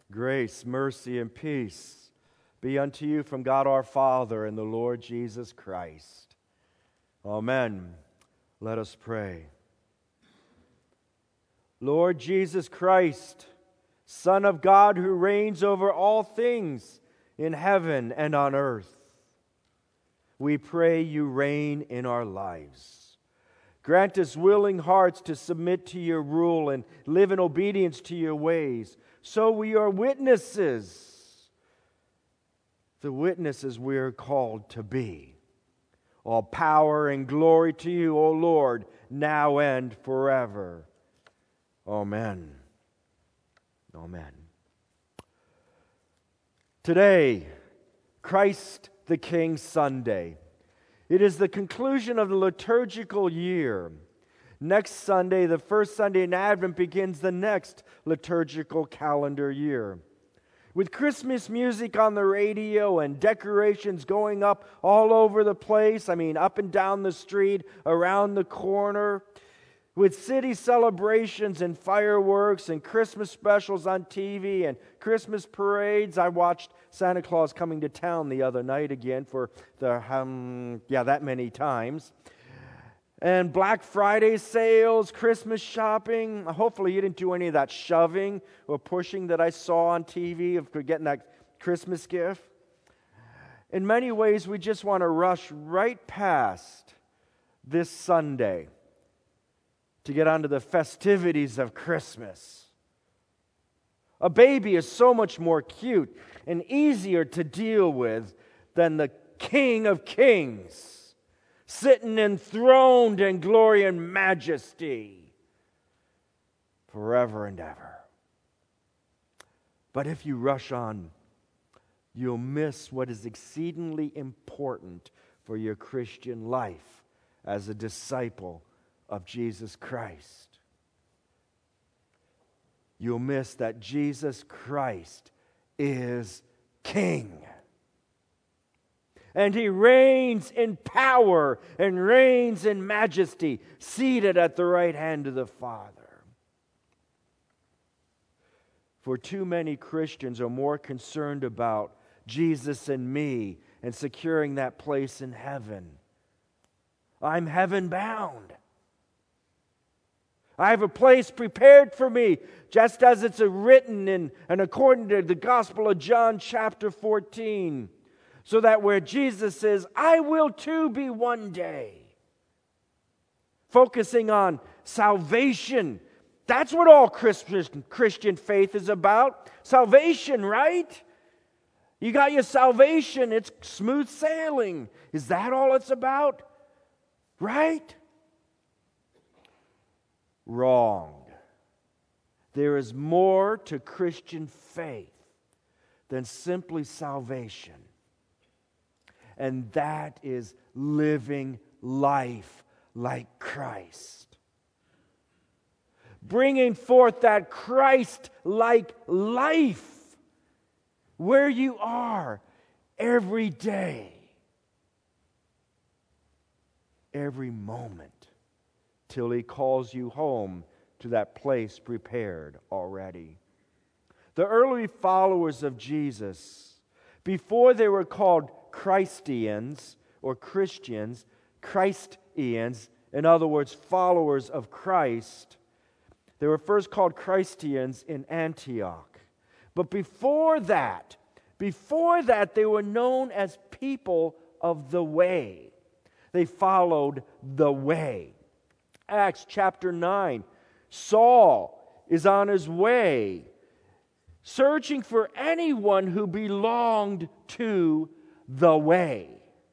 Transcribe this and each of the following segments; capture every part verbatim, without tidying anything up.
Grace, mercy, and peace be unto you from God our Father and the Lord Jesus Christ. Amen. Let us pray. Lord Jesus Christ, Son of God who reigns over all things in heaven and on earth, we pray you reign in our lives. Grant us willing hearts to submit to your rule and live in obedience to your ways, so we are witnesses, the witnesses we are called to be. All power and glory to you, O Lord, now and forever. Amen. Amen. Today, Christ the King Sunday. It is the conclusion of the liturgical year. Next Sunday, the first Sunday in Advent, begins the next liturgical calendar year. With Christmas music on the radio and decorations going up all over the place, I mean up and down the street, around the corner, with city celebrations and fireworks and Christmas specials on T V and Christmas parades. I watched Santa Claus Coming to Town the other night again for the, um, yeah, that many times. And Black Friday sales, Christmas shopping. Hopefully you didn't do any of that shoving or pushing that I saw on T V of getting that Christmas gift. In many ways, we just want to rush right past this Sunday to get onto the festivities of Christmas. A baby is so much more cute and easier to deal with than the King of Kings, sitting enthroned in glory and majesty forever and ever. But if you rush on, you'll miss what is exceedingly important for your Christian life as a disciple of Jesus Christ. You'll miss that Jesus Christ is King. And He reigns in power and reigns in majesty, seated at the right hand of the Father. For too many Christians are more concerned about Jesus and me and securing that place in heaven. I'm heaven bound. I have a place prepared for me, just as it's written in and according to the Gospel of John chapter fourteen. So that where Jesus says, I will too be one day. Focusing on salvation. That's what all Christian, Christian faith is about. Salvation, right? You got your salvation. It's smooth sailing. Is that all it's about? Right? Wrong. There is more to Christian faith than simply salvation. And that is living life like Christ. Bringing forth that Christ-like life where you are every day, every moment, till He calls you home to that place prepared already. The early followers of Jesus, before they were called Christians or Christians, Christians, in other words, followers of Christ, they were first called Christians in Antioch. But before that, before that, they were known as people of the way. They followed the way. Acts chapter nine, Saul is on his way, searching for anyone who belonged to the way.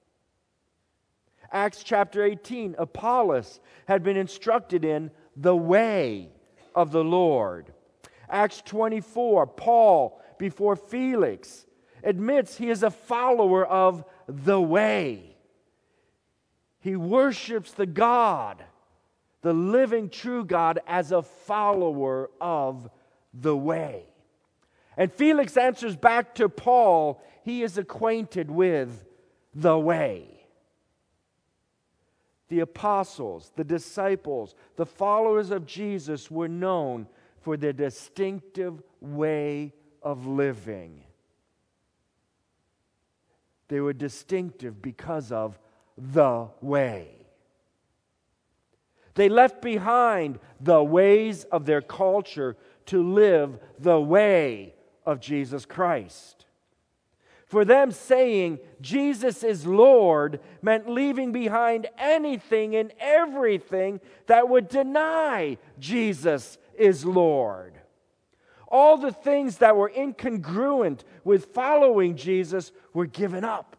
Acts chapter eighteen, Apollos had been instructed in the way of the Lord. Acts twenty-four, Paul, before Felix, admits he is a follower of the way. He worships the God, the living true God, as a follower of the way. And Felix answers back to Paul, he is acquainted with the way. The apostles, the disciples, the followers of Jesus were known for their distinctive way of living. They were distinctive because of the way. They left behind the ways of their culture to live the way of Jesus Christ. For them, saying Jesus is Lord meant leaving behind anything and everything that would deny Jesus is Lord. All the things that were incongruent with following Jesus were given up,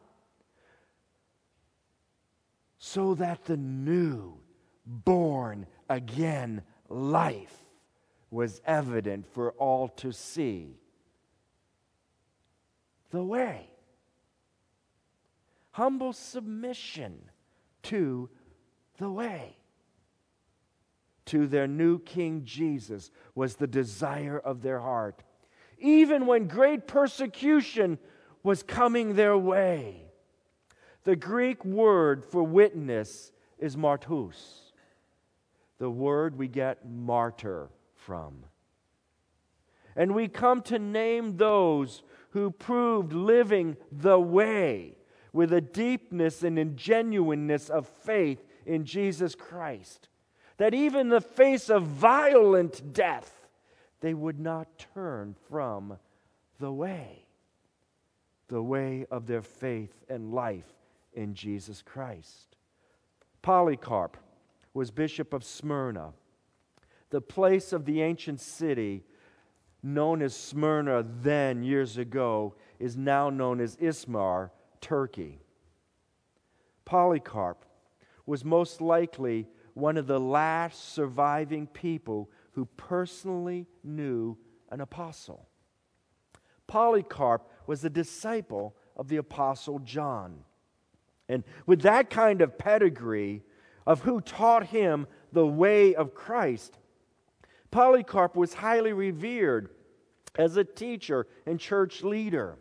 so that the new, born again life was evident for all to see. The way. Humble submission to the way. To their new King Jesus was the desire of their heart, even when great persecution was coming their way. The Greek word for witness is martus, the word we get martyr from. And we come to name those who proved living the way with a deepness and a genuineness of faith in Jesus Christ, that even in the face of violent death, they would not turn from the way, the way of their faith and life in Jesus Christ. Polycarp was bishop of Smyrna, the place of the ancient city known as Smyrna then, years ago, is now known as Izmir, Turkey. Polycarp was most likely one of the last surviving people who personally knew an apostle. Polycarp was a disciple of the apostle John. And with that kind of pedigree of who taught him the way of Christ, Polycarp was highly revered as a teacher and church leader.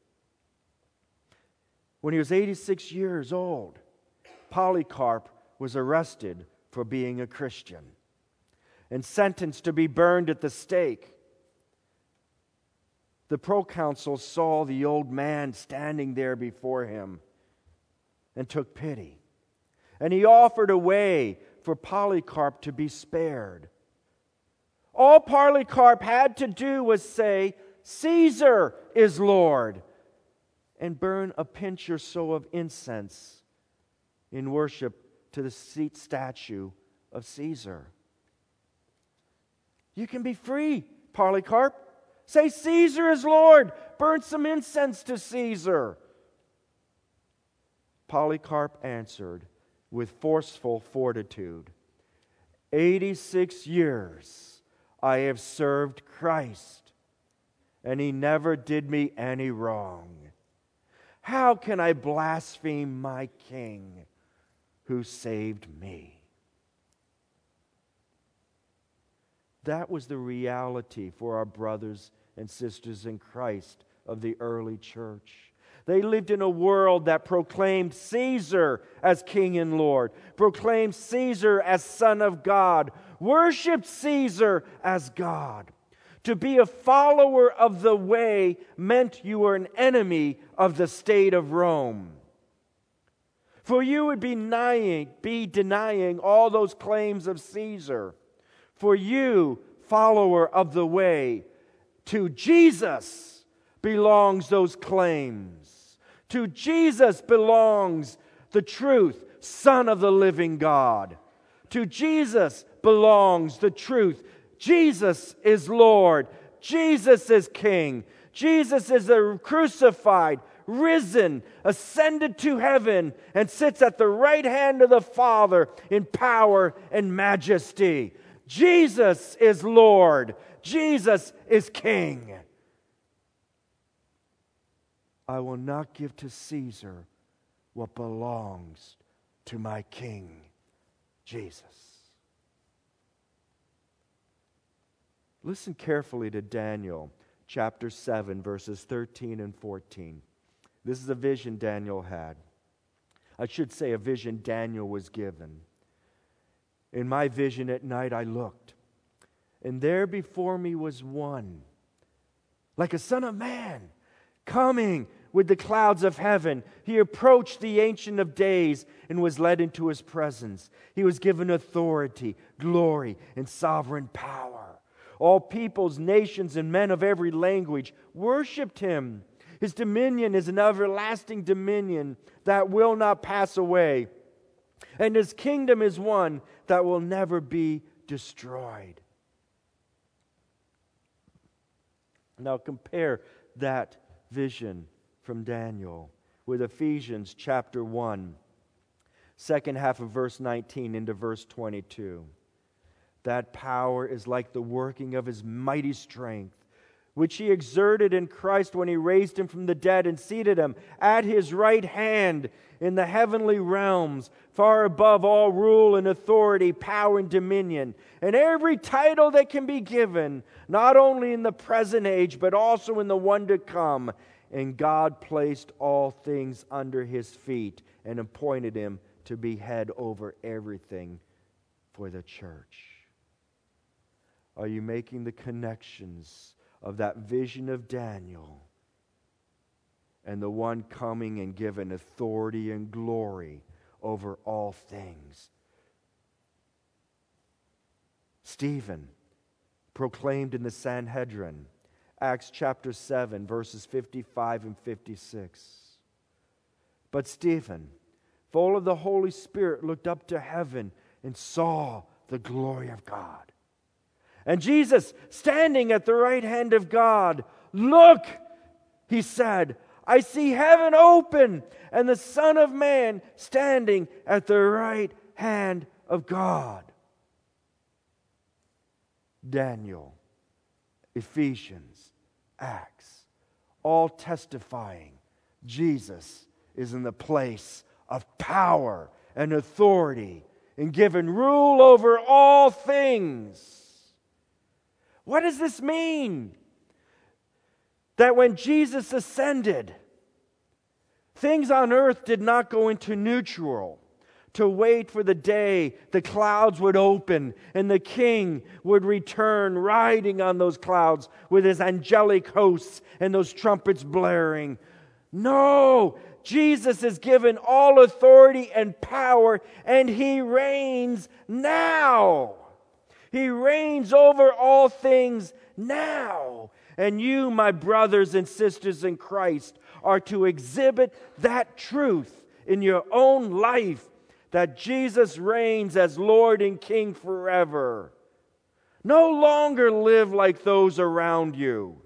When he was eighty-six years old, Polycarp was arrested for being a Christian and sentenced to be burned at the stake. The proconsul saw the old man standing there before him and took pity. And he offered a way for Polycarp to be spared. All Polycarp had to do was say, "Caesar is Lord," and burn a pinch or so of incense in worship to the seat statue of Caesar. You can be free, Polycarp. Say, "Caesar is Lord." Burn some incense to Caesar. Polycarp answered with forceful fortitude, eighty-six years I have served Christ, and He never did me any wrong. How can I blaspheme my King who saved me? That was the reality for our brothers and sisters in Christ of the early church. They lived in a world that proclaimed Caesar as King and Lord, proclaimed Caesar as Son of God, worshiped Caesar as God. To be a follower of the way meant you were an enemy of the state of Rome. For you would be denying, be denying all those claims of Caesar. For you, follower of the way, to Jesus belongs those claims. To Jesus belongs the truth, Son of the living God. To Jesus belongs the truth. Jesus is Lord. Jesus is King. Jesus is the crucified, risen, ascended to heaven, and sits at the right hand of the Father in power and majesty. Jesus is Lord. Jesus is King. I will not give to Caesar what belongs to my King, Jesus. Listen carefully to Daniel chapter seven, verses thirteen and fourteen. This is a vision Daniel had. I should say a vision Daniel was given. In my vision at night I looked, and there before me was one like a son of man, coming with the clouds of heaven. He approached the Ancient of Days and was led into His presence. He was given authority, glory, and sovereign power. All peoples, nations, and men of every language worshiped Him. His dominion is an everlasting dominion that will not pass away, and His kingdom is one that will never be destroyed. Now compare that vision from Daniel with Ephesians chapter one, second half of verse nineteen into verse twenty-two. That power is like the working of His mighty strength, which He exerted in Christ when He raised Him from the dead and seated Him at His right hand in the heavenly realms, far above all rule and authority, power and dominion, and every title that can be given, not only in the present age, but also in the one to come. And God placed all things under His feet and appointed Him to be head over everything for the church. Are you making the connections of that vision of Daniel and the one coming and given authority and glory over all things? Stephen proclaimed in the Sanhedrin, Acts chapter seven, verses fifty-five and fifty-six. But Stephen, full of the Holy Spirit, looked up to heaven and saw the glory of God, and Jesus standing at the right hand of God. Look, he said, I see heaven open and the Son of Man standing at the right hand of God. Daniel, Ephesians, Acts, all testifying Jesus is in the place of power and authority and given rule over all things. What does this mean? That when Jesus ascended, things on earth did not go into neutral to wait for the day the clouds would open and the King would return riding on those clouds with His angelic hosts and those trumpets blaring. No, Jesus is given all authority and power, and He reigns now. He reigns over all things now. And you, my brothers and sisters in Christ, are to exhibit that truth in your own life, that Jesus reigns as Lord and King forever. No longer live like those around you.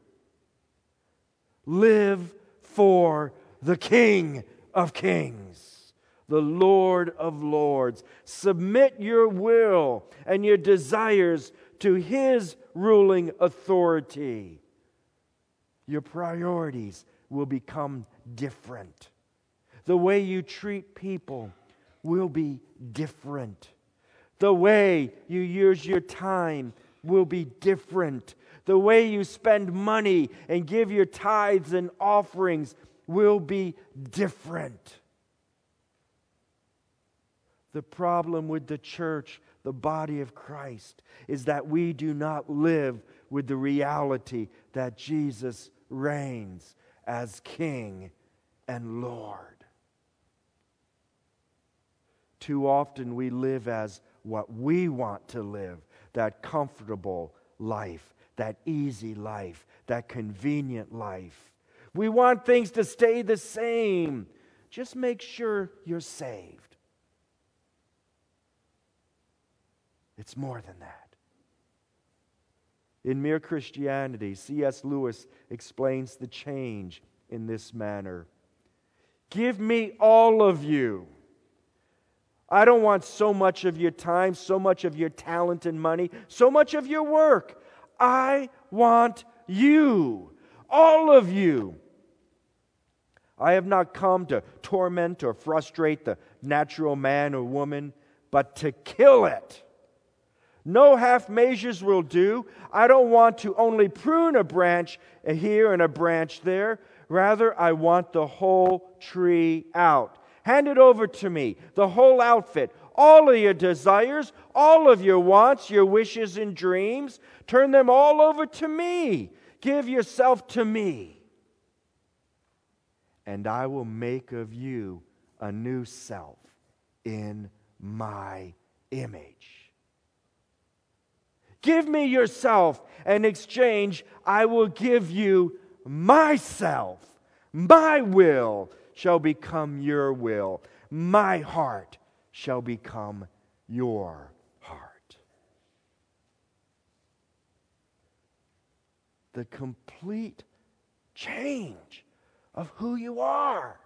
Live for the King of Kings, the Lord of Lords. Submit your will and your desires to His ruling authority. Your priorities will become different. The way you treat people will be different. The way you use your time will be different. The way you spend money and give your tithes and offerings will be different. The problem with the church, the body of Christ, is that we do not live with the reality that Jesus reigns as King and Lord. Too often we live as what we want to live, that comfortable life, that easy life, that convenient life. We want things to stay the same. Just make sure you're saved. It's more than that. In Mere Christianity, C S Lewis explains the change in this manner. Give me all of you. I don't want so much of your time, so much of your talent and money, so much of your work. I want you, all of you. I have not come to torment or frustrate the natural man or woman, but to kill it. No half measures will do. I don't want to only prune a branch here and a branch there. Rather, I want the whole tree out. Hand it over to me, the whole outfit, all of your desires, all of your wants, your wishes and dreams. Turn them all over to me. Give yourself to me, and I will make of you a new self in my image. Give me yourself, and in exchange, I will give you myself. My will shall become your will. My heart shall become your heart. The complete change of who you are.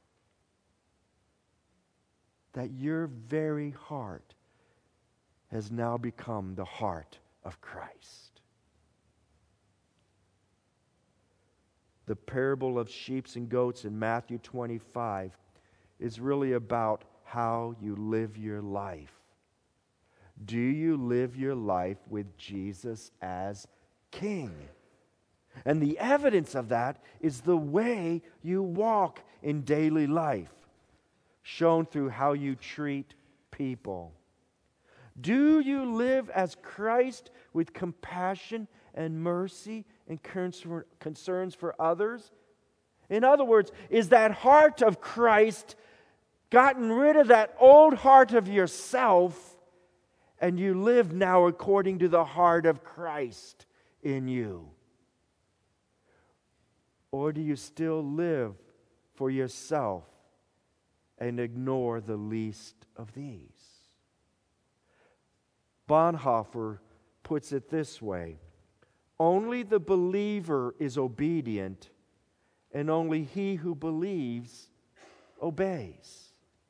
That your very heart has now become the heart of Christ. The parable of sheep and goats in Matthew twenty-five is really about how you live your life. Do you live your life with Jesus as King? And the evidence of that is the way you walk in daily life, shown through how you treat people. Do you live as Christ with compassion and mercy and concerns for others? In other words, is that heart of Christ gotten rid of that old heart of yourself, and you live now according to the heart of Christ in you? Or do you still live for yourself and ignore the least of these? Bonhoeffer puts it this way: only the believer is obedient, and only he who believes obeys.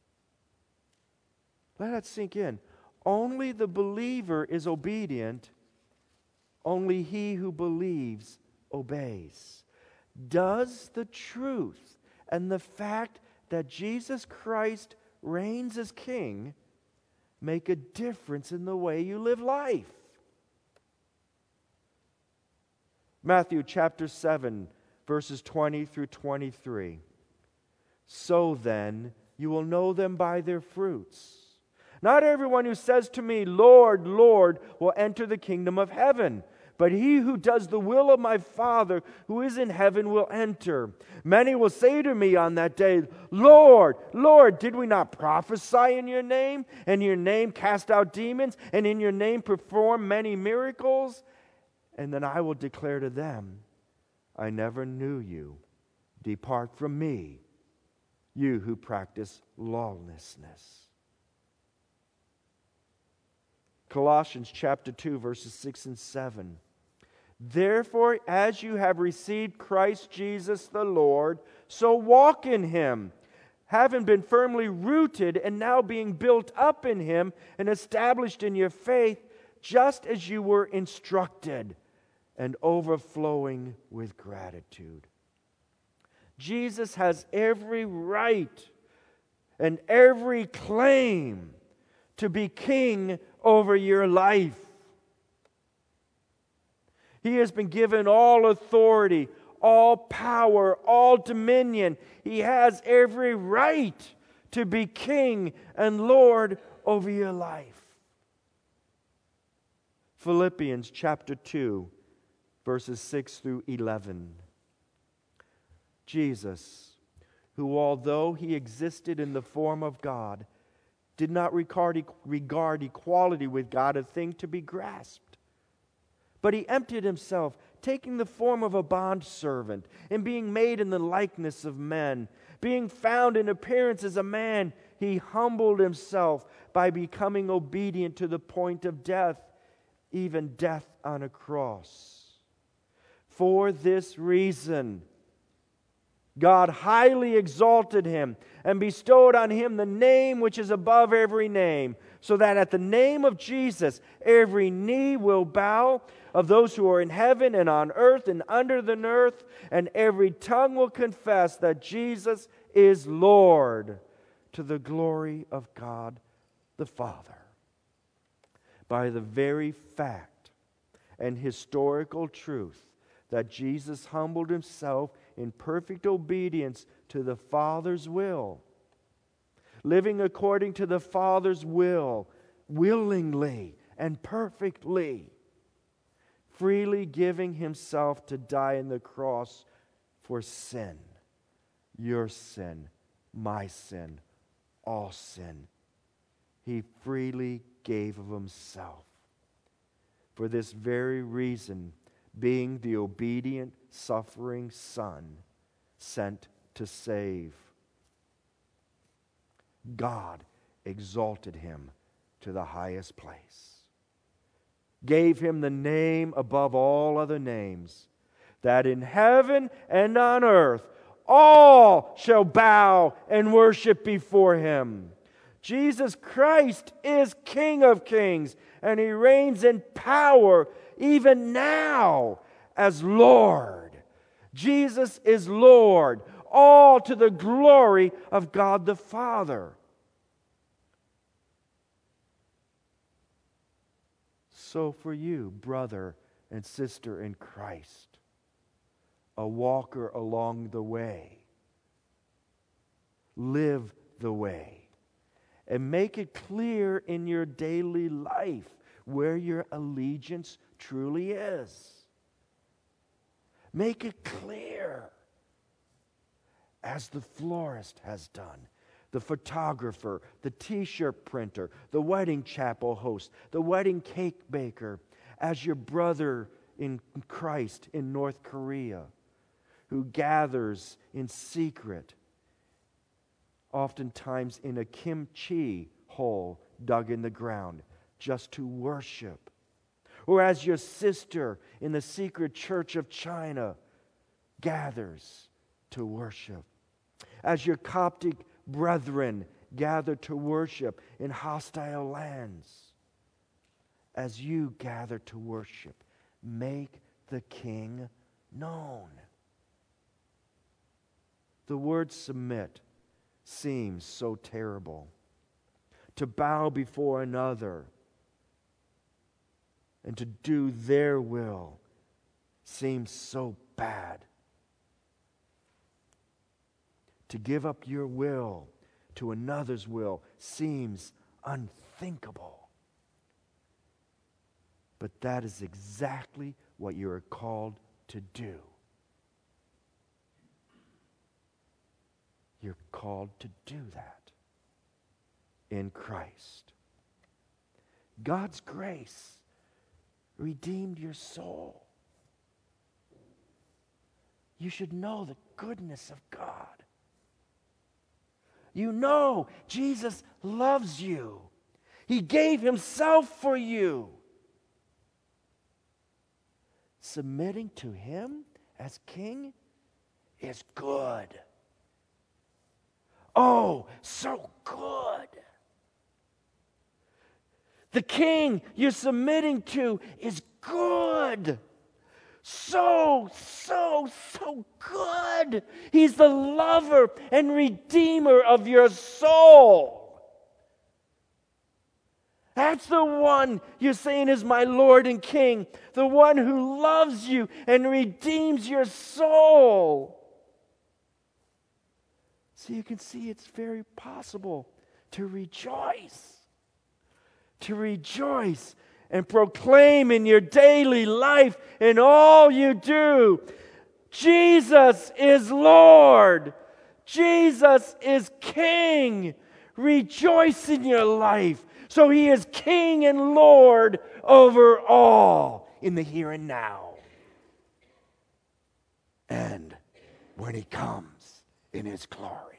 Let that sink in. Only the believer is obedient, only he who believes obeys. Does the truth and the fact that Jesus Christ reigns as King make a difference in the way you live life? Matthew chapter seven, verses twenty through twenty-three. So then, you will know them by their fruits. Not everyone who says to me, Lord, Lord, will enter the kingdom of heaven, but he who does the will of my Father who is in heaven will enter. Many will say to me on that day, Lord, Lord, did we not prophesy in your name, and in your name cast out demons, and in your name perform many miracles? And then I will declare to them, I never knew you. Depart from me, you who practice lawlessness. Colossians chapter two, verses six and seven. Therefore, as you have received Christ Jesus the Lord, so walk in Him, having been firmly rooted and now being built up in Him and established in your faith, just as you were instructed, and overflowing with gratitude. Jesus has every right and every claim to be king over your life. He has been given all authority, all power, all dominion. He has every right to be king and Lord over your life. Philippians chapter two, verses six through eleven. Jesus, who although He existed in the form of God, did not regard, regard equality with God a thing to be grasped. But He emptied Himself, taking the form of a bondservant, and being made in the likeness of men. Being found in appearance as a man, He humbled Himself by becoming obedient to the point of death, even death on a cross. For this reason, God highly exalted Him and bestowed on Him the name which is above every name, so that at the name of Jesus every knee will bow, of those who are in heaven and on earth and under the earth, and every tongue will confess that Jesus is Lord, to the glory of God the Father. By the very fact and historical truth that Jesus humbled Himself in perfect obedience to the Father's will, living according to the Father's will, willingly and perfectly, freely giving himself to die on the cross for sin, your sin, my sin, all sin. He freely gave of himself. For this very reason, being the obedient, suffering Son sent to save, God exalted him to the highest place, gave him the name above all other names, that in heaven and on earth all shall bow and worship before him. Jesus Christ is King of kings, and he reigns in power even now as Lord. Jesus is Lord, all to the glory of God the Father. So for you, brother and sister in Christ, a walker along the way, live the way. And make it clear in your daily life where your allegiance truly is. Make it clear, as the florist has done, the photographer, the t-shirt printer, the wedding chapel host, the wedding cake baker, as your brother in Christ in North Korea, who gathers in secret, oftentimes in a kimchi hole dug in the ground, just to worship. Or as your sister in the secret church of China gathers to worship. As your Coptic brethren gather to worship in hostile lands. As you gather to worship, make the King known. The word submit seems so terrible. To bow before another and to do their will seems so bad. To give up your will to another's will seems unthinkable. But that is exactly what you are called to do. You're called to do that in Christ. God's grace redeemed your soul. You should know the goodness of God. You know Jesus loves you. He gave himself for you. Submitting to him as king is good. Oh, so good. The king you're submitting to is good. So, so, so good. He's the lover and redeemer of your soul. That's the one you're saying is my Lord and King. The one who loves you and redeems your soul. So you can see it's very possible to rejoice. To rejoice and proclaim in your daily life, in all you do, Jesus is Lord. Jesus is King. Rejoice in your life. So he is King and Lord over all in the here and now. And when he comes in his glory,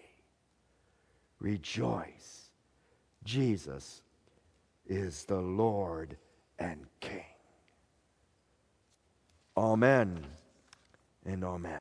rejoice. Jesus is the Lord and King. Amen and amen.